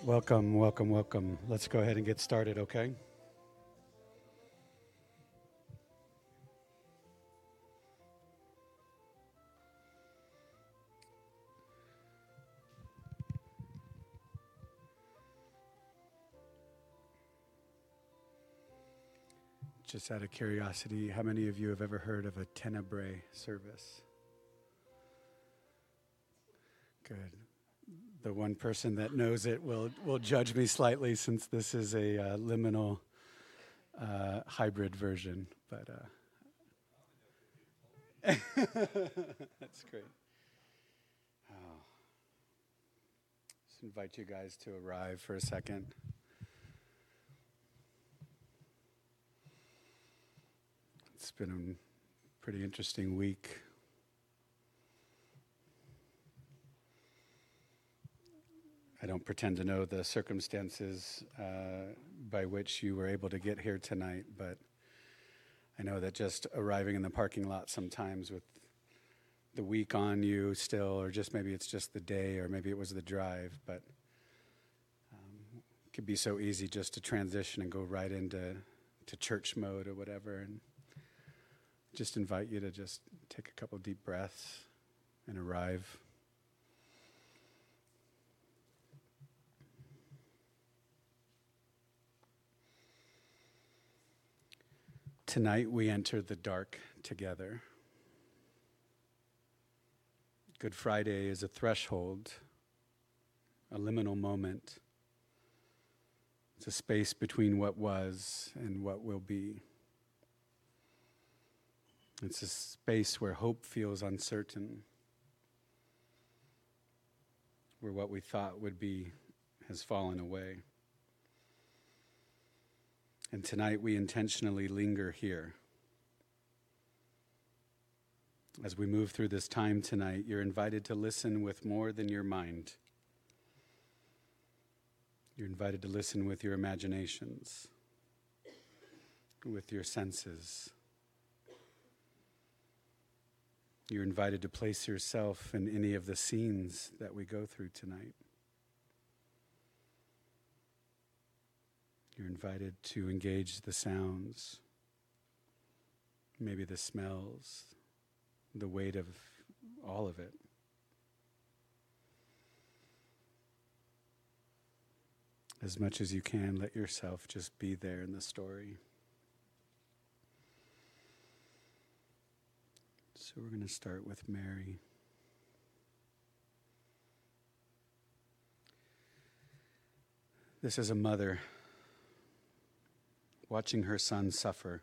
Welcome, welcome, welcome. Let's go ahead and get started, okay? Just out of curiosity, how many of you have ever heard of a Tenebrae service? Good. The one person that knows it will judge me slightly since this is a liminal hybrid version, but that's great. Oh. Just invite you guys to arrive for a second. It's been a pretty interesting week. I don't pretend to know the circumstances by which you were able to get here tonight, but I know that just arriving in the parking lot sometimes with the week on you still, or just maybe it's just the day, or maybe it was the drive, but it could be so easy just to transition and go right into church mode or whatever, and just invite you to just take a couple deep breaths and arrive. Tonight we enter the dark together. Good Friday is a threshold, a liminal moment. It's a space between what was and what will be. It's a space where hope feels uncertain, where what we thought would be has fallen away. And tonight we intentionally linger here. As we move through this time tonight, you're invited to listen with more than your mind. You're invited to listen with your imaginations, with your senses. You're invited to place yourself in any of the scenes that we go through tonight. You're invited to engage the sounds, maybe the smells, the weight of all of it. As much as you can, let yourself just be there in the story. So we're going to start with Mary. This is a mother watching her son suffer,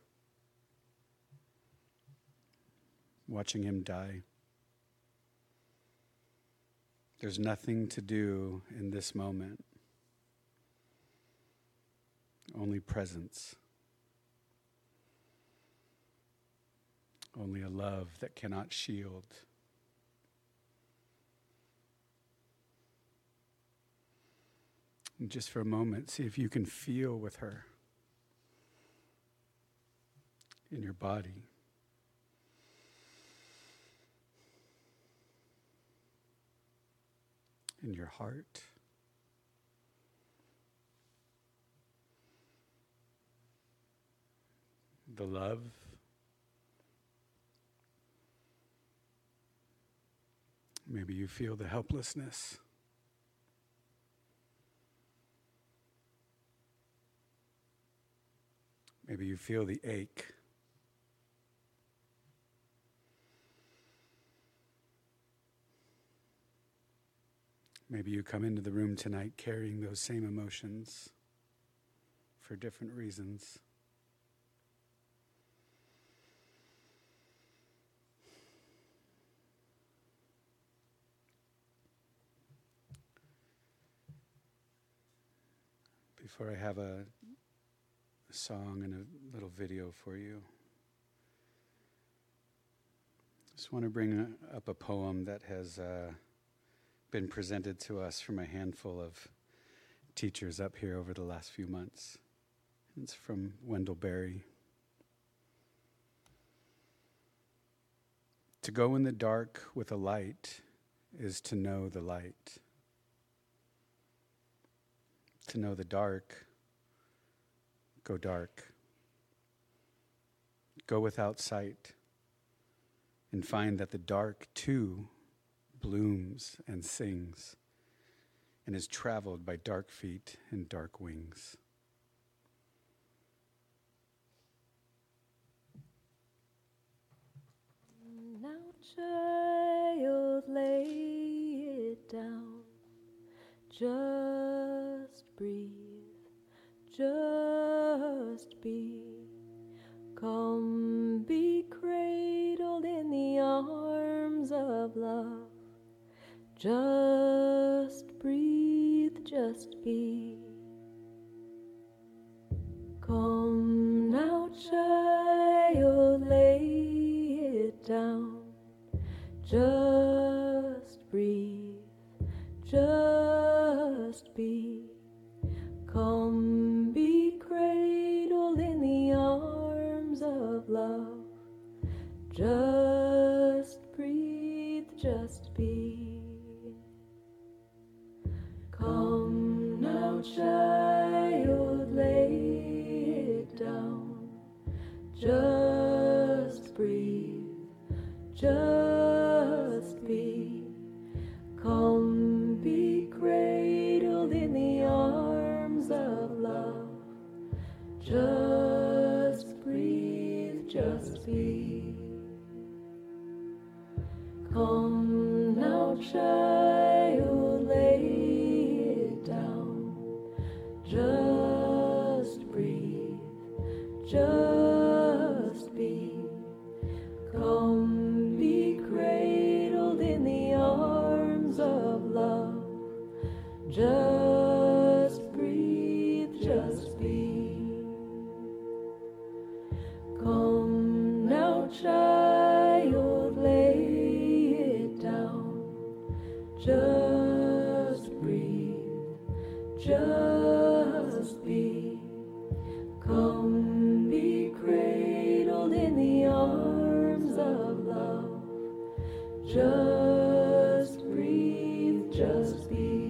watching him die. There's nothing to do in this moment, only presence, only a love that cannot shield. And just for a moment, see if you can feel with her in your body. In your heart. The love. Maybe you feel the helplessness. Maybe you feel the ache. Maybe you come into the room tonight carrying those same emotions for different reasons. Before I have a song and a little video for you, I just want to bring up a poem that has been presented to us from a handful of teachers up here over the last few months. It's from Wendell Berry. To go in the dark with a light is to know the light. to know the dark, go dark. Go without sight and find that the dark too blooms and sings and is traveled by dark feet and dark wings. Now, child, lay it down. Just breathe. Just be. Come be cradled in the arms of love. Just breathe, just be. Come now, child, lay it down. Just breathe, just be. Come be cradled in the arms of love. Just breathe, just be. Come now, child, lay it down. Just breathe, just be. Come be cradled in the arms of love. Just breathe, just be. Come now, child, lay it down. Just breathe, just be. Come be cradled in the arms of love. Just breathe, just be. Come now, child, lay it down. Just breathe, just be. Come be cradled in the arms of love. Just breathe, just be.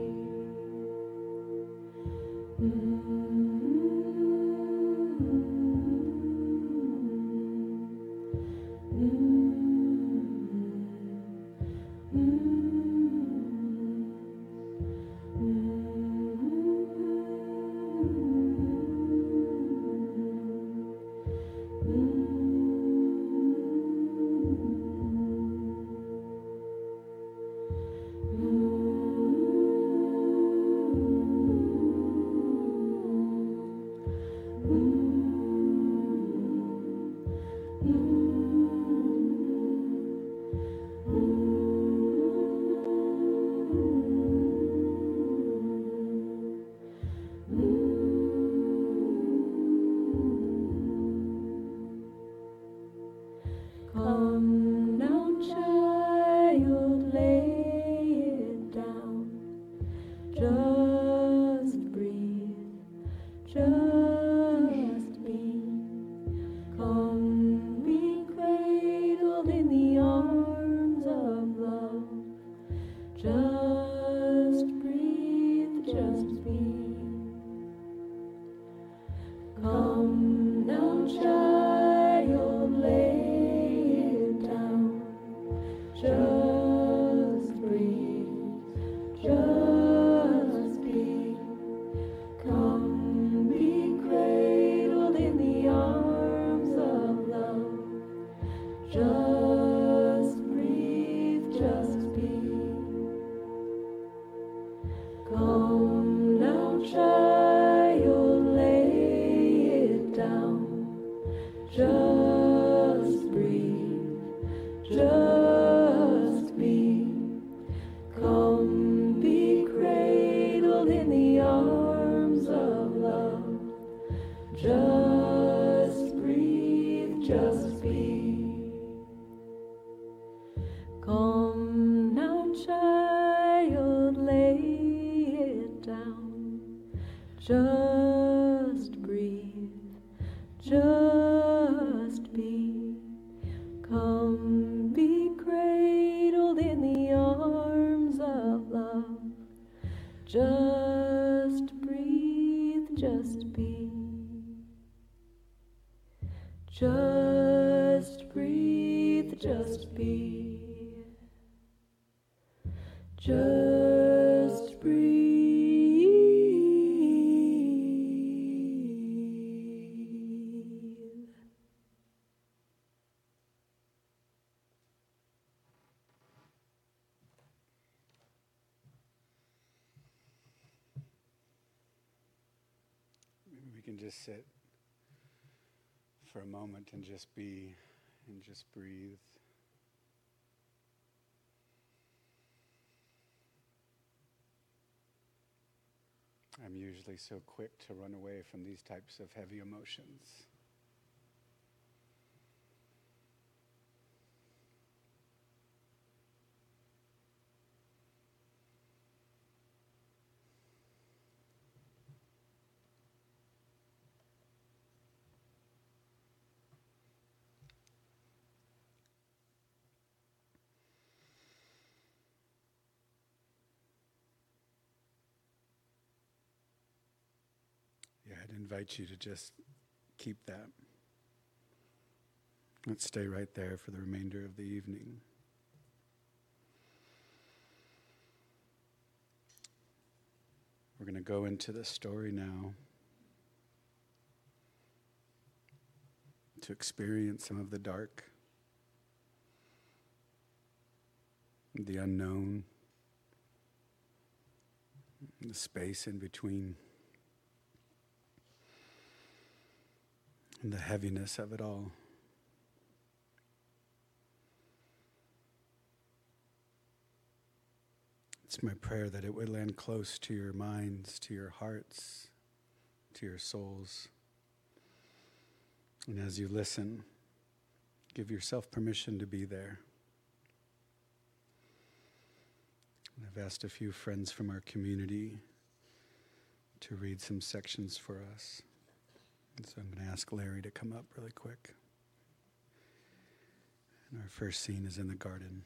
Come now, child, lay it down. Just breathe, just be. Come be cradled in the arms of love. Just breathe, just be. Come now, child, lay it down. Just breathe, just be. Come be cradled in the arms of love. Just breathe, just be. Come now, child, lay it down. Just breathe, just be. Come be cradled in the arms of love. Just breathe, just be. Come now, child, lay it down. Just breathe, just be. Come be cradled in the arms of love. Just breathe. Just breathe. Maybe we can just sit for a moment and just be and just breathe. I'm usually so quick to run away from these types of heavy emotions. Yeah, I'd invite you to just keep that. Let's stay right there for the remainder of the evening. We're going to go into the story now to experience some of the dark, the unknown, the space in between, and the heaviness of it all. It's my prayer that it would land close to your minds, to your hearts, to your souls. And as you listen, give yourself permission to be there. And I've asked a few friends from our community to read some sections for us. And so I'm going to ask Larry to come up really quick. And our first scene is in the garden.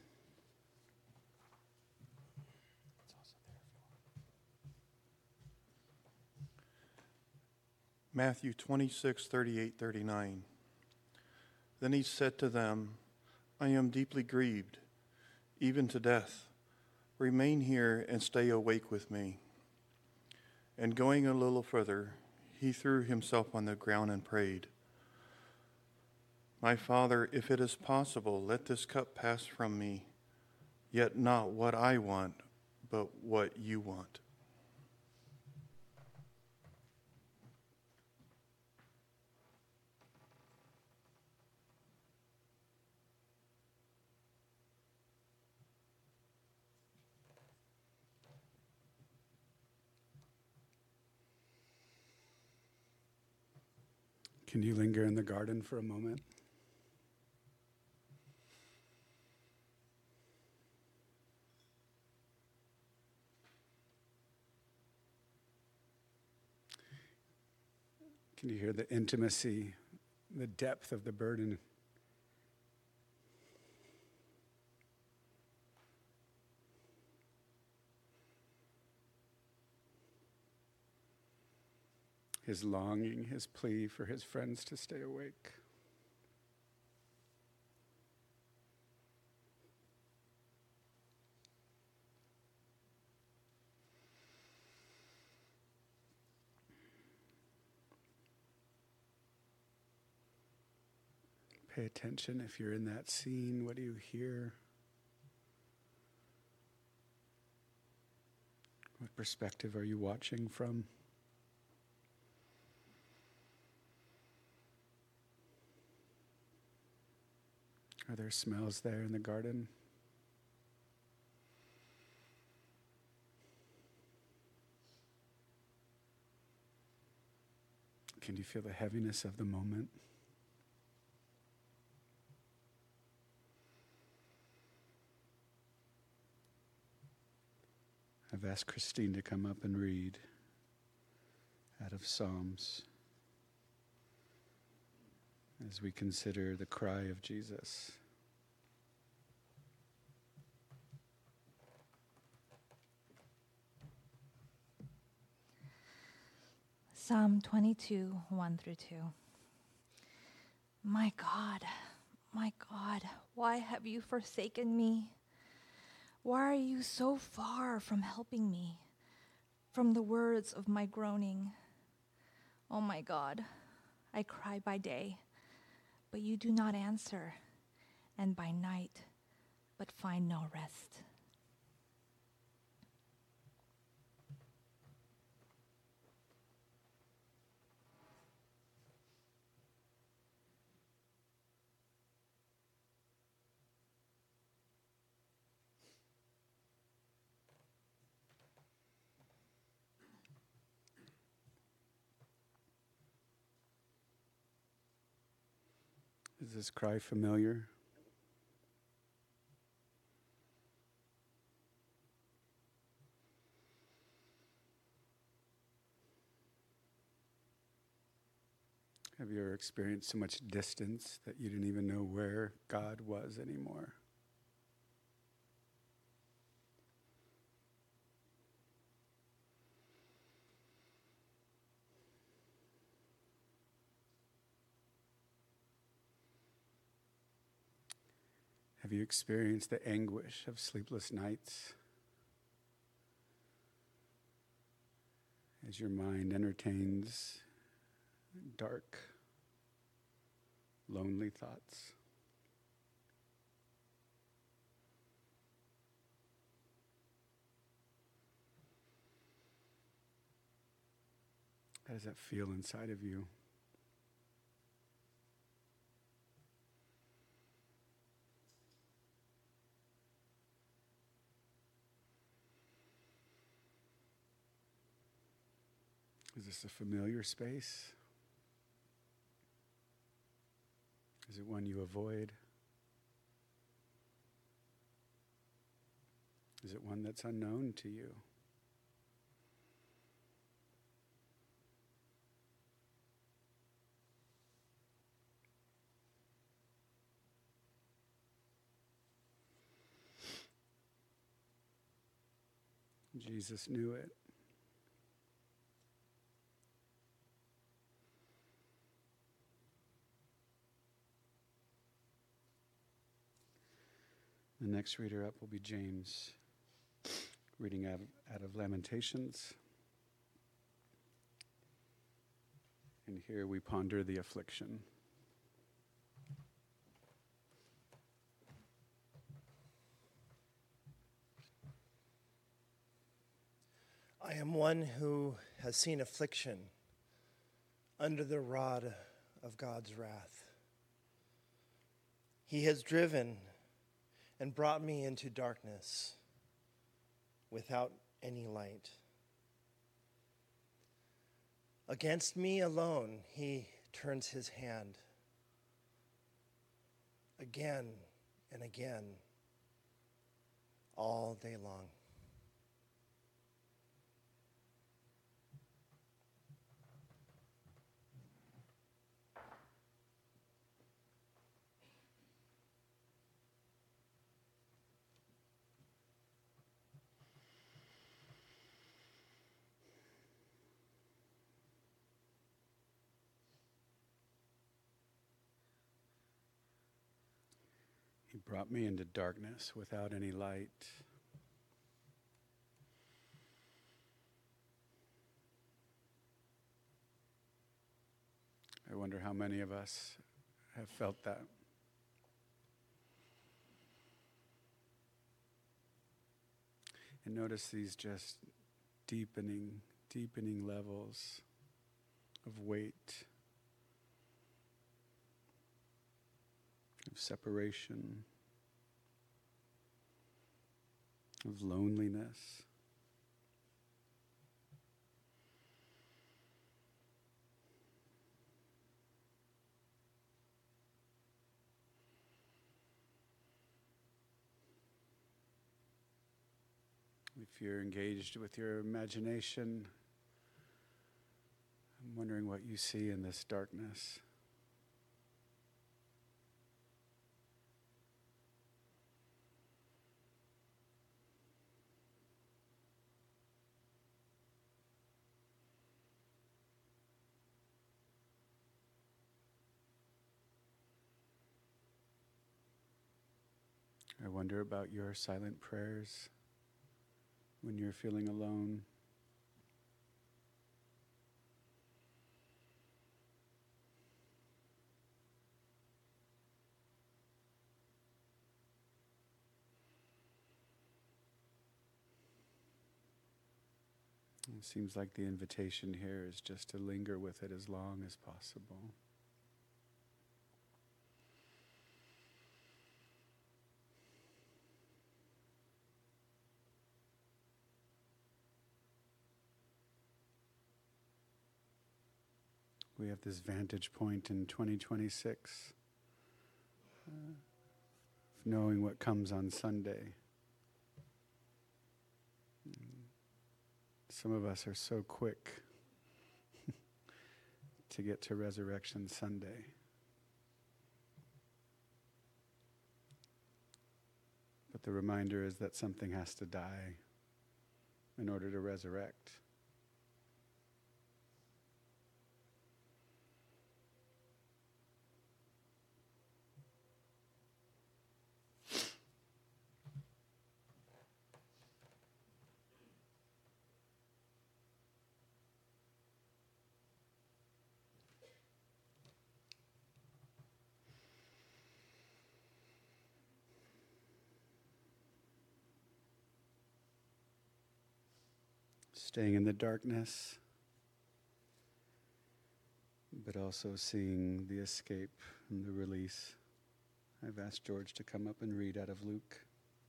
Matthew 26:38-39. Then he said to them, I am deeply grieved, even to death. Remain here and stay awake with me. And going a little further, he threw himself on the ground and prayed, My Father, if it is possible, let this cup pass from me, yet not what I want, but what you want. Can you linger in the garden for a moment? Can you hear the intimacy, the depth of the burden? His longing, his plea for his friends to stay awake. Pay attention if you're in that scene. What do you hear? What perspective are you watching from? Are there smells there in the garden? Can you feel the heaviness of the moment? I've asked Christine to come up and read out of Psalms as we consider the cry of Jesus. Psalm 22, 1-2. My God, why have you forsaken me? Why are you so far from helping me, from the words of my groaning? Oh my God, I cry by day, but you do not answer, and by night, but find no rest. Is this cry familiar? Have you ever experienced so much distance that you didn't even know where God was anymore? Have you experienced the anguish of sleepless nights as your mind entertains dark, lonely thoughts? How does that feel inside of you? Is this a familiar space? Is it one you avoid? Is it one that's unknown to you? Jesus knew it. The next reader up will be James, reading out of Lamentations. And here we ponder the affliction. I am one who has seen affliction under the rod of God's wrath. He has driven and brought me into darkness without any light. Against me alone he turns his hand again and again all day long. He brought me into darkness without any light. I wonder how many of us have felt that. And notice these just deepening levels of weight, of separation, of loneliness. If you're engaged with your imagination, I'm wondering what you see in this darkness. I wonder about your silent prayers when you're feeling alone. It seems like the invitation here is just to linger with it as long as possible. We have this vantage point in 2026, knowing what comes on Sunday. Some of us are so quick to get to Resurrection Sunday. But the reminder is that something has to die in order to resurrect. Staying in the darkness, but also seeing the escape and the release. I've asked George to come up and read out of Luke.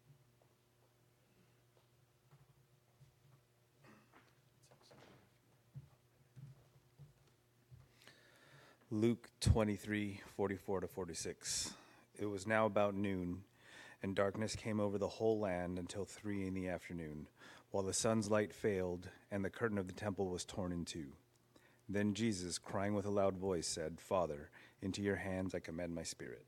Luke 23:44-46. It was now about noon, and darkness came over the whole land until 3 p.m, while the sun's light failed, and the curtain of the temple was torn in two. Then Jesus, crying with a loud voice, said, "Father, into your hands I commend my spirit."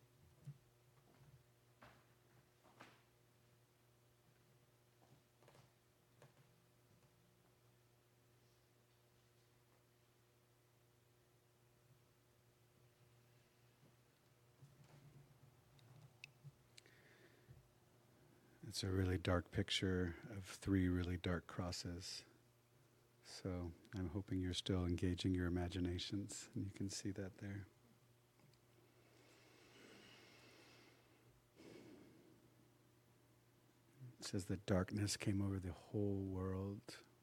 It's a really dark picture of 3 really dark crosses. So I'm hoping you're still engaging your imaginations, and you can see that there. It says that darkness came over the whole world.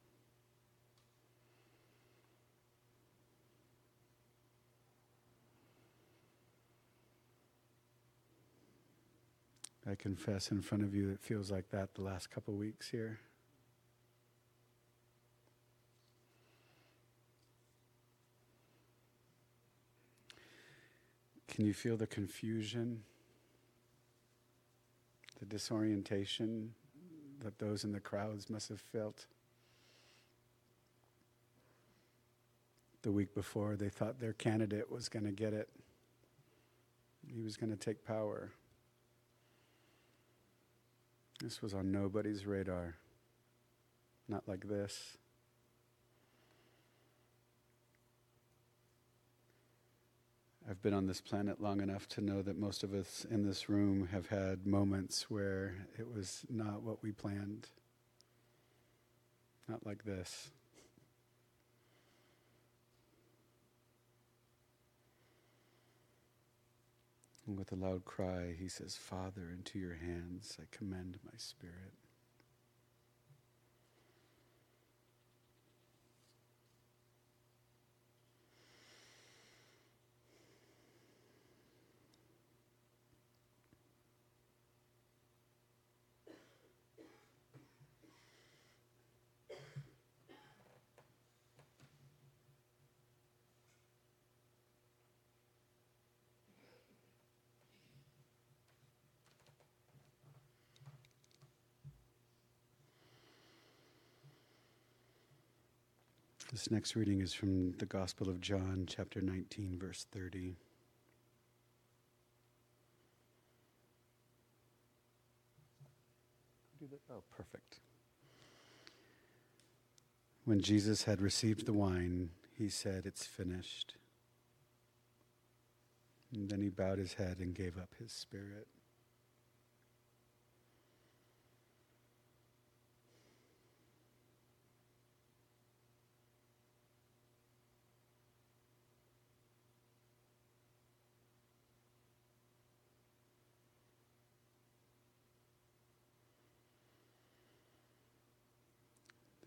I confess in front of you, it feels like that the last couple weeks here. Can you feel the confusion, the disorientation that those in the crowds must have felt? The week before, they thought their candidate was going to get it. He was going to take power. This was on nobody's radar. Not like this. I've been on this planet long enough to know that most of us in this room have had moments where it was not what we planned. Not like this. And with a loud cry, he says, "Father, into your hands I commend my spirit." This next reading is from the Gospel of John, chapter 19, verse 30. Oh, perfect. When Jesus had received the wine, he said, "It's finished." And then he bowed his head and gave up his spirit.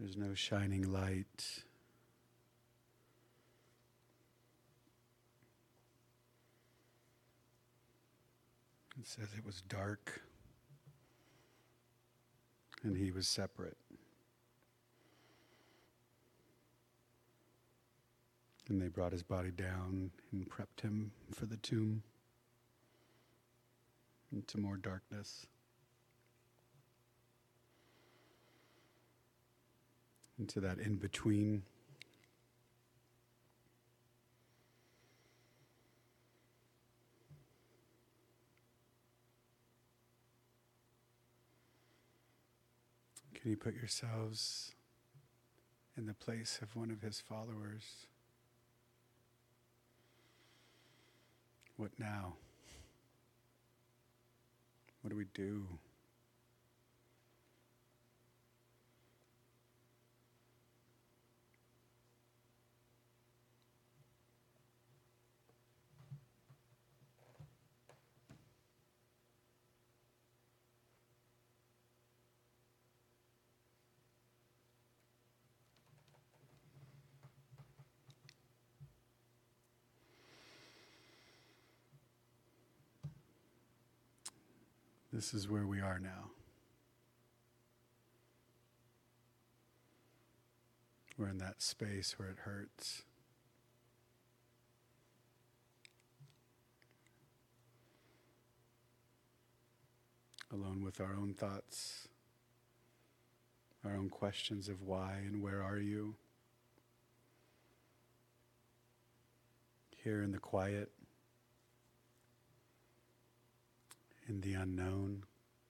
There's no shining light. It says it was dark and he was separate. And they brought his body down and prepped him for the tomb into more darkness, into that in-between. Can you put yourselves in the place of one of his followers? What now? What do we do? This is where we are now. We're in that space where it hurts. Alone with our own thoughts, our own questions of why and where are you. Here in the quiet, in the unknown.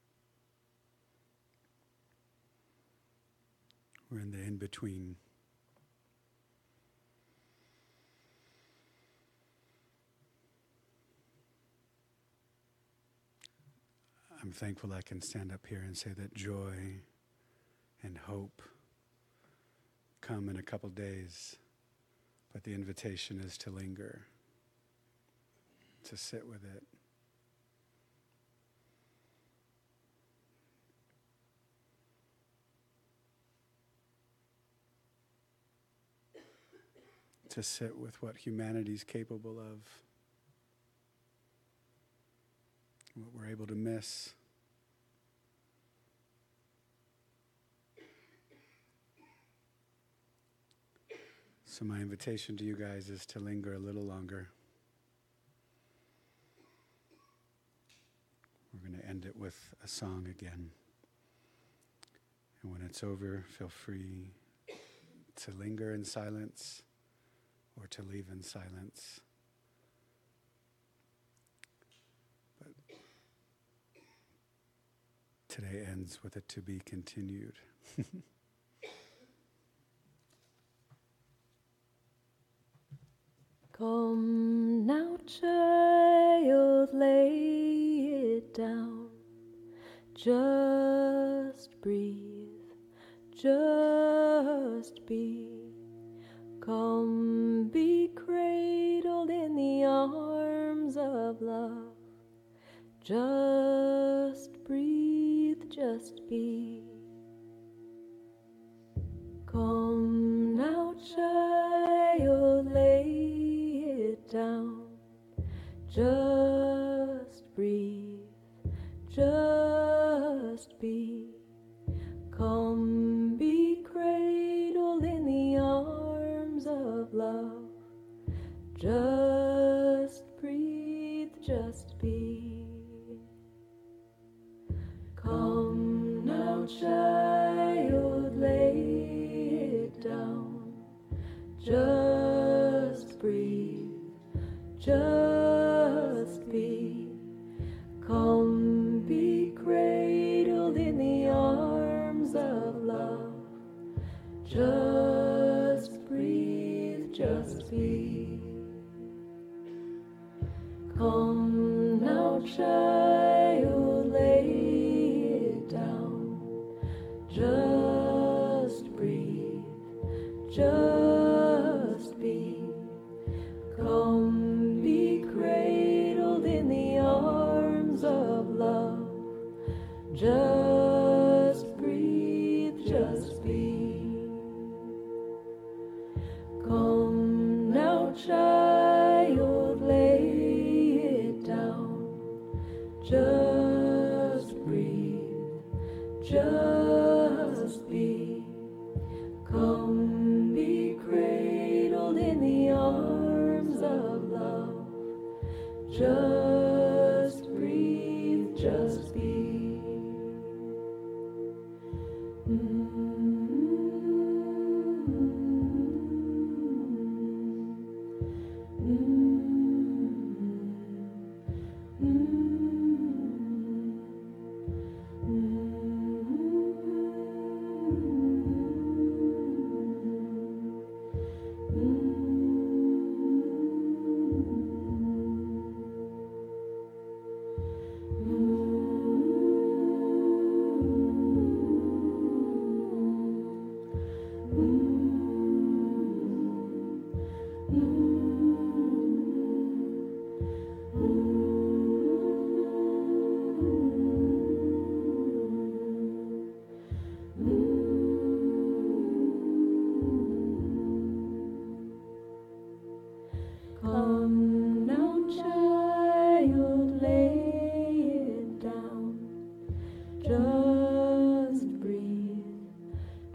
We're in the in-between. I'm thankful I can stand up here and say that joy and hope come in a couple days, but the invitation is to linger, to sit with it. To sit with what humanity's capable of, what we're able to miss. So my invitation to you guys is to linger a little longer. We're going to end it with a song again. And when it's over, feel free to linger in silence or to leave in silence. But today ends with a to be continued. Come now, child, lay it down. Just breathe, just be. Come be cradled in the arms of love. Just breathe, just be. Come now, child, lay it down. Just breathe, just be. Come be cradled in the arms of love. Just breathe, just be. Come now, child, lay it down. Just breathe, just be. Come be cradled in the arms of love. Just breathe, just be. Come now, child, lay it down. Just breathe, just be. Come be cradled in the arms of love. Just breathe, just be.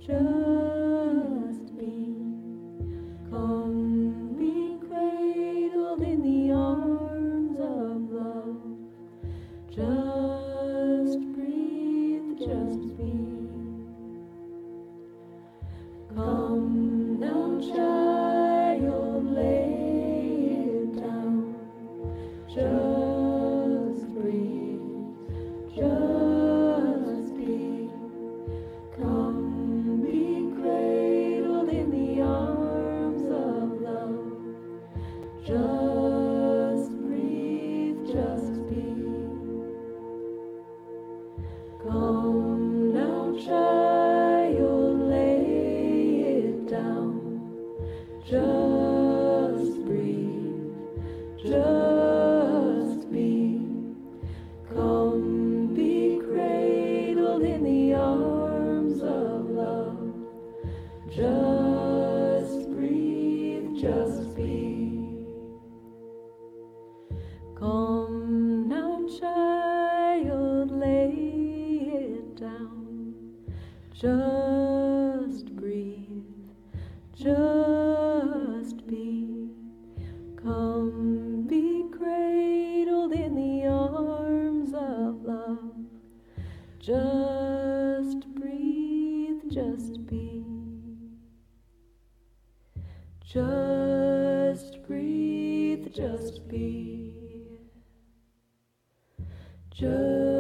just be. Come be cradled in the arms of love. Just breathe, just be. Come now, child, lay it down. Just breathe, just be. Come be cradled in the arms of love. Just breathe, just be. Come now, child, lay it down. Just breathe, just be. Come be cradled in the arms of love. Just breathe, just be. Come now, child, lay it down. Just breathe, just be. Come be cradled in the arms of love. Just breathe, just be. Just breathe, just be. Just